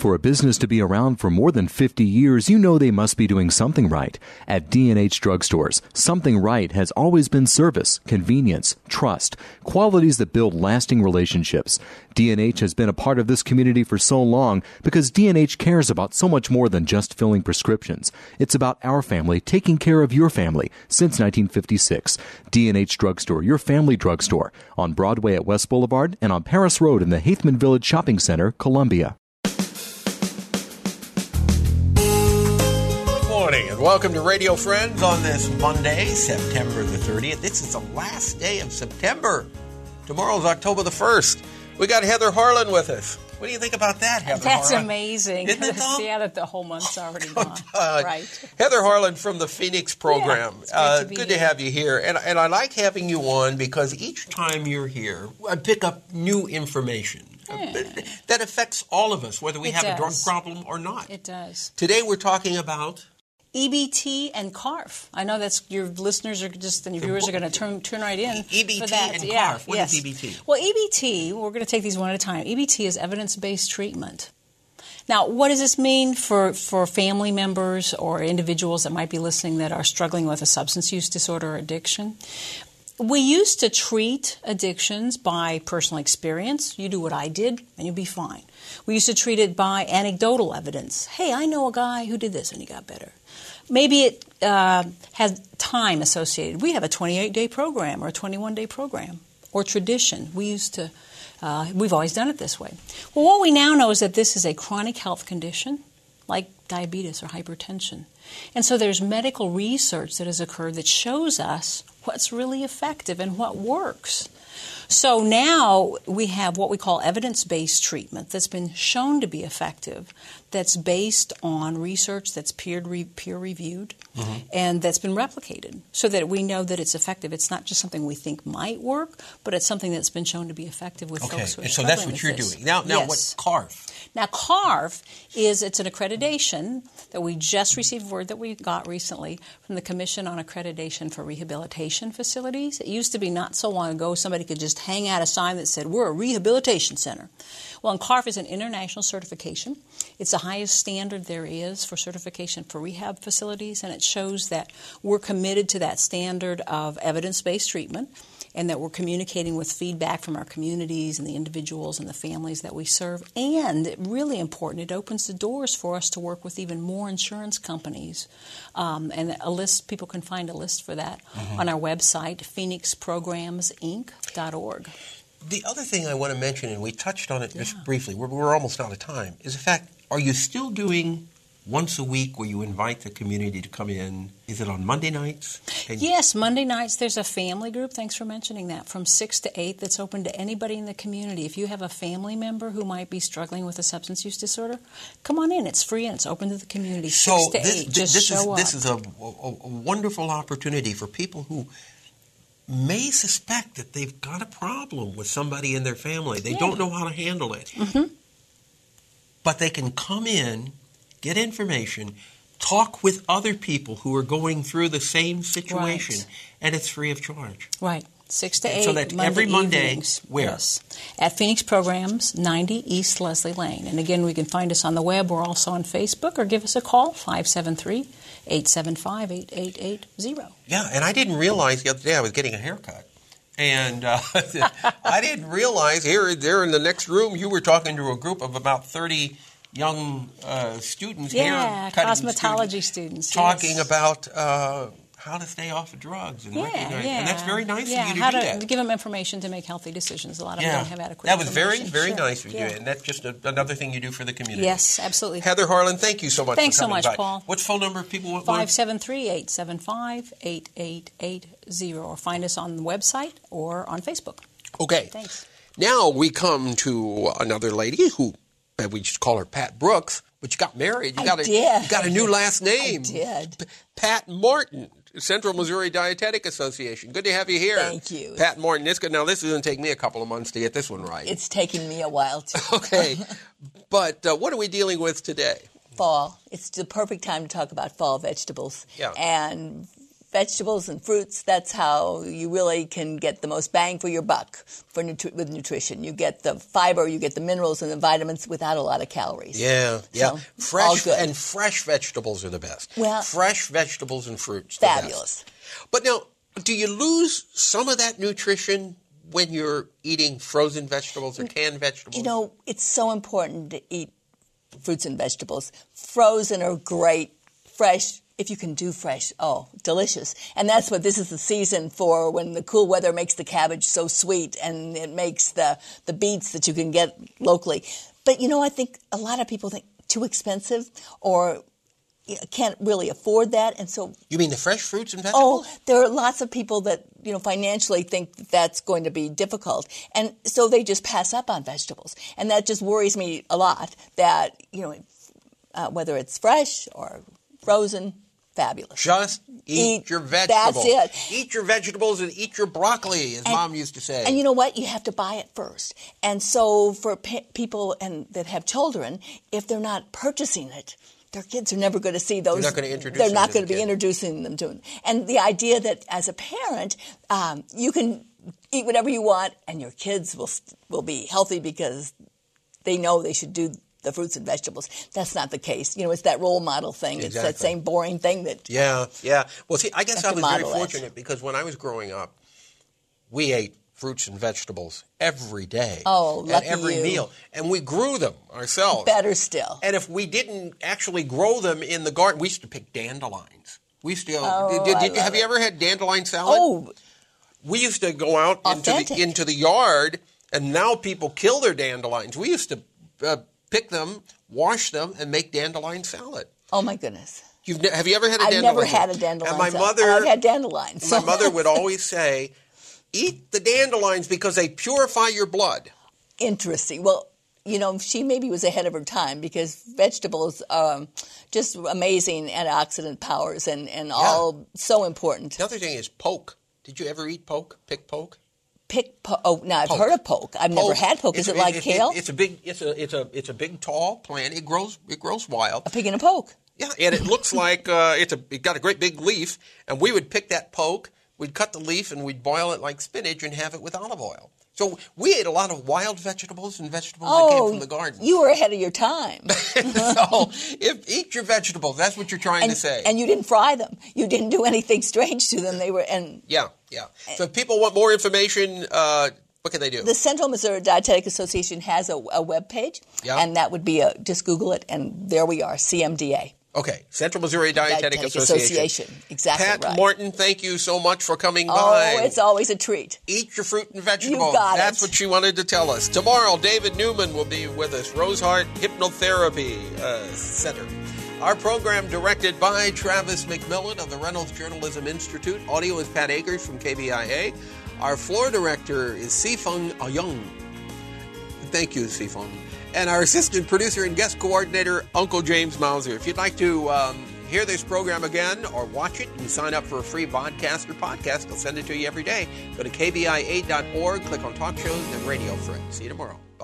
For a business to be around for more than 50 years, you know they must be doing something right. At D&H Drugstores, something right has always been service, convenience, trust, qualities that build lasting relationships. D&H has been a part of this community for so long because D&H cares about so much more than just filling prescriptions. It's about our family taking care of your family since 1956. D&H Drugstore, your family drugstore, on Broadway at West Boulevard and on Paris Road in the Haithman Village Shopping Center, Columbia. Good morning and welcome to Radio Friends on this Monday, September the 30th. This is the last day of September. Tomorrow's October the 1st. We got Heather Harlan with us. What do you think about that, Heather That's Harlan? amazing. Isn't it, though? Yeah, that the whole month's already gone. Right. Heather Harlan from the Phoenix program. Yeah, it's good to have you here. And I like having you on because each time you're here, I pick up new information that affects all of us, whether we have a drug problem or not. It does. Today we're talking about EBT and CARF. I know that's your listeners are just and your viewers are going to turn right in. EBT for that. and CARF. What is EBT? Well, EBT, we're going to take these one at a time. EBT is evidence-based treatment. Now, what does this mean for family members or individuals that might be listening that are struggling with a substance use disorder or addiction? We used to treat addictions by personal experience. You do what I did, and you'll be fine. We used to treat it by anecdotal evidence. Hey, I know a guy who did this, and he got better. Maybe it has time associated. We have a 28-day program or a 21-day program or tradition. We've always done it this way. Well, what we now know is that this is a chronic health condition like diabetes or hypertension. And so there's medical research that has occurred that shows us what's really effective and what works. So now we have what we call evidence-based treatment that's been shown to be effective, that's based on research that's peer-reviewed, and that's been replicated so that we know that it's effective. It's not just something we think might work, but it's something that's been shown to be effective with folks who are so struggling that's what with you're this. doing. Now Yes. what's CARF? Now, CARF it's an accreditation that we just received word that we got recently from the Commission on Accreditation for Rehabilitation Facilities. It used to be not so long ago somebody could just hang out a sign that said, we're a rehabilitation center. Well, and CARF is an international certification. It's the highest standard there is for certification for rehab facilities, and it shows that we're committed to that standard of evidence-based treatment and that we're communicating with feedback from our communities and the individuals and the families that we serve. And, really important, it opens the doors for us to work with even more insurance companies. And a list, people can find a list for that on our website, phoenixprogramsinc.org. The other thing I want to mention, and we touched on it just briefly, we're almost out of time, is the fact, are you still doing once a week where you invite the community to come in? Is it on Monday nights? Yes, Monday nights. There's a family group, thanks for mentioning that, from 6 to 8 that's open to anybody in the community. If you have a family member who might be struggling with a substance use disorder, come on in. It's free and it's open to the community. 6 to 8. Just show up. This is a wonderful opportunity for people who may suspect that they've got a problem with somebody in their family. They don't know how to handle it. But they can come in, get information, talk with other people who are going through the same situation, and it's free of charge. Right. 6 to 8. So that's Monday every Monday. Evenings. Where? Yes. At Phoenix Programs, 90 East Leslie Lane. And again, we can find us on the web. We're also on Facebook, or give us a call, 573-875-8880. Yeah, and I didn't realize the other day I was getting a haircut. And I didn't realize there in the next room you were talking to a group of about 30 young students, cosmetology students, talking about how to stay off of drugs. And and that's very nice of you to do that. To give them information to make healthy decisions. A lot of them don't have adequate That was information. very nice of you. And that's just another thing you do for the community. Yes, absolutely. Heather Harlan, thank you so much Thanks for coming so much, by. Paul. What's phone number if people want? 573-875-8880, or find us on the website or on Facebook. Okay. Thanks. Now we come to another lady who, we just call her Pat Brooks, but you got married. You got a new last name. I did. Pat Martin, Central Missouri Dietetic Association. Good to have you here. Thank you. Pat Martin. This is going to take me a couple of months to get this one right. It's taken me a while, too. Okay. But what are we dealing with today? Fall. It's the perfect time to talk about fall vegetables. Yeah. And vegetables and fruits, that's how you really can get the most bang for your buck with nutrition. You get the fiber, you get the minerals and the vitamins without a lot of calories. Yeah. So, Fresh vegetables are the best. Well, fresh vegetables and fruits. Fabulous. The best. But now, do you lose some of that nutrition when you're eating frozen vegetables or canned vegetables? You know, it's so important to eat fruits and vegetables. Frozen are great. Fresh, if you can do fresh, delicious. And that's what this is the season for, when the cool weather makes the cabbage so sweet and it makes the beets that you can get locally. But, you know, I think a lot of people think too expensive or can't really afford that. And so, you mean the fresh fruits and vegetables? Oh, there are lots of people that, you know, financially think that's going to be difficult. And so they just pass up on vegetables. And that just worries me a lot, that, you know, whether it's fresh or frozen, fabulous. Just eat your vegetables. That's it. Eat your vegetables and eat your broccoli, as Mom used to say. And you know what? You have to buy it first. And so for people that have children, if they're not purchasing it, their kids are never going to see those. They're not going to introduce They're them not to going to the be kid. introducing them to them. And the idea that as a parent, you can eat whatever you want and your kids will be healthy because they know they should do the fruits and vegetables. That's not the case. You know, it's that role model thing. Exactly. It's that same boring thing that. Yeah. Well, see, I guess I have to was very model it. fortunate because when I was growing up, we ate fruits and vegetables every day. Oh, lucky at every you. meal. And we grew them ourselves. Better still. And if we didn't actually grow them in the garden, we used to pick dandelions. We used to go, have you ever had dandelion salad? Oh, We used to go out Authentic. into the yard, and now people kill their dandelions. We used to pick them, wash them, and make dandelion salad. oh my goodness. Have you ever had a I've dandelion? never had a dandelion. And salad. I've had dandelions. My mother would always say, eat the dandelions because they purify your blood. Interesting. Well, you know, she maybe was ahead of her time because vegetables are just amazing antioxidant powers and all so important. The other thing is poke. Did you ever eat poke? Pick poke? Now I've heard of poke. I've never had poke. Is it like kale? It's a big tall plant. It grows wild. A pig and a poke. Yeah, and it looks like it got a great big leaf, and we would pick that poke, we'd cut the leaf, and we'd boil it like spinach and have it with olive oil. So we ate a lot of wild vegetables and vegetables that came from the garden. You were ahead of your time. So eat your vegetables. That's what you're trying to say. And you didn't fry them. You didn't do anything strange to them. Yeah. So if people want more information, what can they do? The Central Missouri Dietetic Association has a web page, and that would be just Google it, and there we are, CMDA. Okay, Central Missouri Dietetic Association. Exactly Pat right. Martin, thank you so much for coming by. Oh, it's always a treat. Eat your fruit and vegetables. You got That's it. what she wanted to tell us. Tomorrow, David Newman will be with us, Rosehart Hypnotherapy Center. Our program directed by Travis McMillan of the Reynolds Journalism Institute. Audio is Pat Akers from KBIA. Our floor director is Sifeng Ayung. Thank you, Sifeng. And our assistant producer and guest coordinator, Uncle James Mauser. If you'd like to hear this program again or watch it, you can sign up for a free vodcast or podcast. They'll send it to you every day. Go to kbia.org, click on Talk Shows and Radio Free. See you tomorrow.